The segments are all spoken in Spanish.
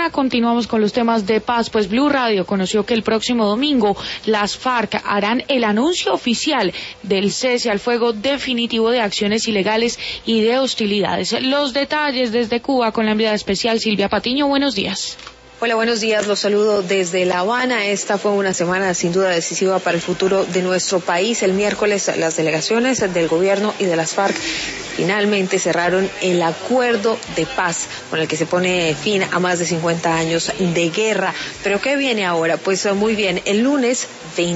Habana. Continuamos con los temas de paz, pues Blue Radio conoció que el próximo domingo las FARC harán el anuncio oficial del cese al fuego definitivo de acciones ilegales y de hostilidades. Los detalles desde Cuba con la enviada especial Silvia Patiño. Buenos días. Hola, buenos días, los saludo desde La Habana. Esta fue una semana sin duda decisiva para el futuro de nuestro país. El miércoles las delegaciones del gobierno y de las FARC finalmente cerraron el acuerdo de paz con el que se pone fin a más de 50 años de guerra. ¿Pero qué viene ahora? Pues muy bien, el lunes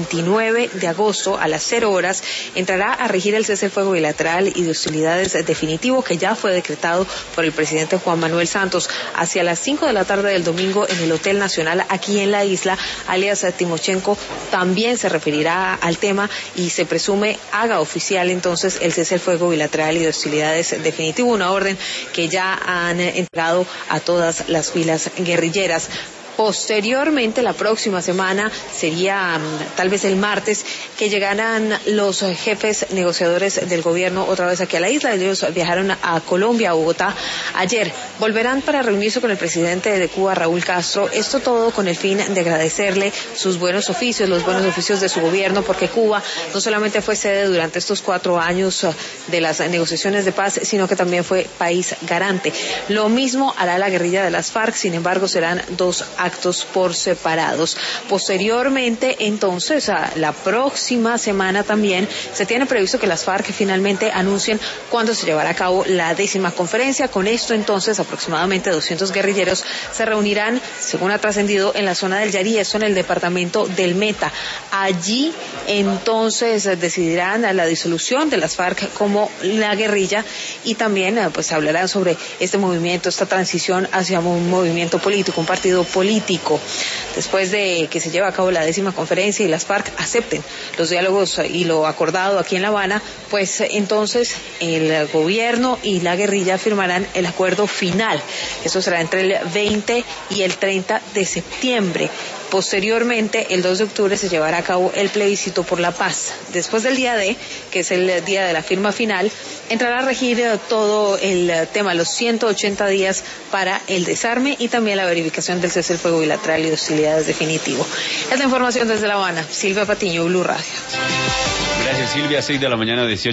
29 de agosto a las 0 horas entrará a regir el cese al fuego bilateral y de hostilidades definitivo que ya fue decretado por el presidente Juan Manuel Santos. Hacia las 5 de la tarde del domingo en el Hotel Nacional aquí en la isla, alias Timochenko también se referirá al tema y se presume haga oficial entonces el cese al fuego bilateral y de hostilidades definitivo, una orden que ya han entregado a todas las filas guerrilleras. Posteriormente, la próxima semana, sería tal vez el martes, que llegarán los jefes negociadores del gobierno otra vez aquí a la isla. Ellos viajaron a Colombia, a Bogotá, ayer. Volverán para reunirse con el presidente de Cuba, Raúl Castro. Esto todo con el fin de agradecerle sus buenos oficios, los buenos oficios de su gobierno, porque Cuba no solamente fue sede durante estos 4 años de las negociaciones de paz, sino que también fue país garante. Lo mismo hará la guerrilla de las FARC, sin embargo, serán 2 actos por separados. Posteriormente, entonces, la próxima semana también se tiene previsto que las FARC finalmente anuncien cuándo se llevará a cabo la 10ª conferencia. Con esto, entonces, aproximadamente 200 guerrilleros se reunirán, según ha trascendido, en la zona del Yarí, esto en el departamento del Meta. Allí, entonces, decidirán la disolución de las FARC como la guerrilla y también, pues, hablarán sobre este movimiento, esta transición hacia un movimiento político, un partido político. Después de que se lleve a cabo la 10ª conferencia y las FARC acepten los diálogos y lo acordado aquí en La Habana, pues entonces el gobierno y la guerrilla firmarán el acuerdo final. Eso será entre el 20 y el 30 de septiembre. Posteriormente, el 2 de octubre se llevará a cabo el plebiscito por la paz. Después del día D, que es el día de la firma final, entrará a regir todo el tema, los 180 días para el desarme y también la verificación del cese al fuego bilateral y de hostilidades definitivo. Es la información desde La Habana. Silvia Patiño, Blue Radio. Gracias, Silvia. 6 de la mañana, 18.